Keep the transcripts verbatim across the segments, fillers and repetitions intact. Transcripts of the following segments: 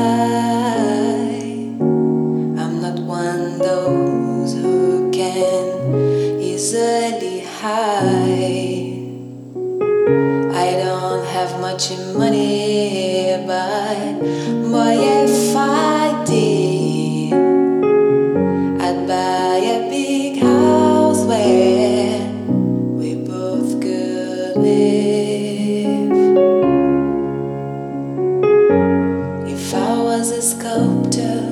I'm not one those who can easily hide. I don't have much money, but boy, if I did, I'd buy a big house where we both could live. If I was a sculptor,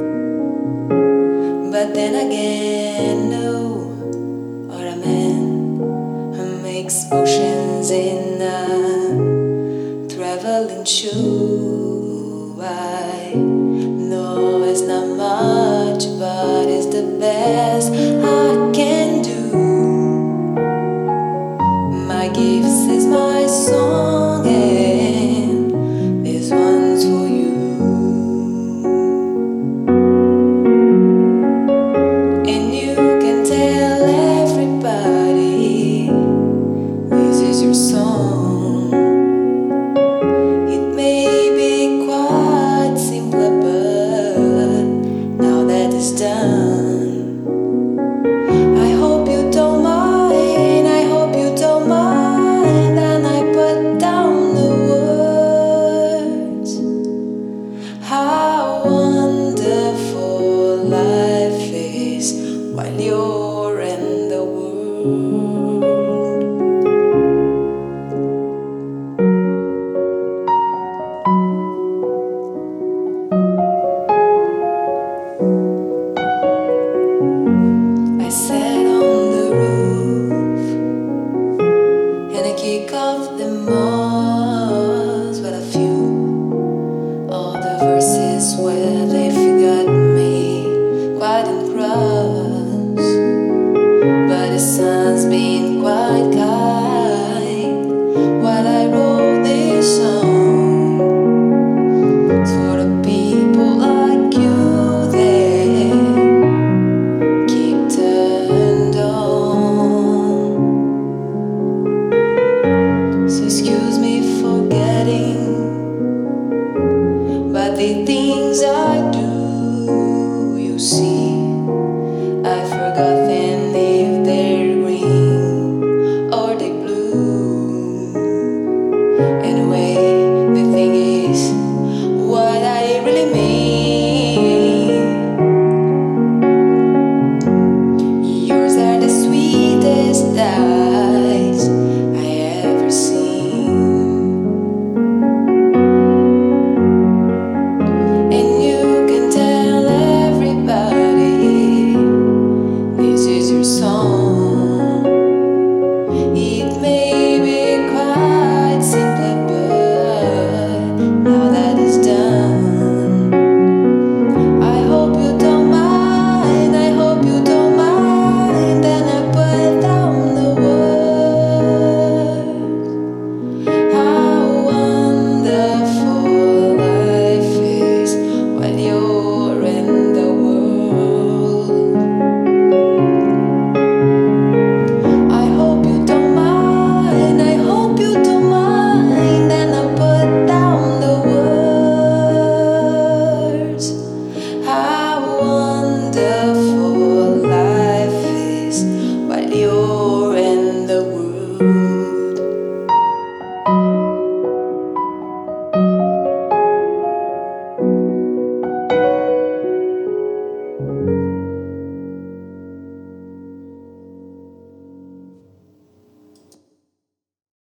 but then again, no, or a man who makes potions in a traveling shoe. I know it's not much, but it's the best I can do. My gifts is my song, and this one's for you. And you can tell everybody this is your song. It may be quite simple, but now that it's done, I hope you don't mind, I hope you don't mind, and I put down the words. How wonderful life is while you're in the world. I sat on the roof and I kick off the moss with a few. All the verses where they've got me quite in cross, but the sun's been quite kind while I wrote this song. It's for the people like you that keep turned on. So excuse me for getting, but the things I do, you see.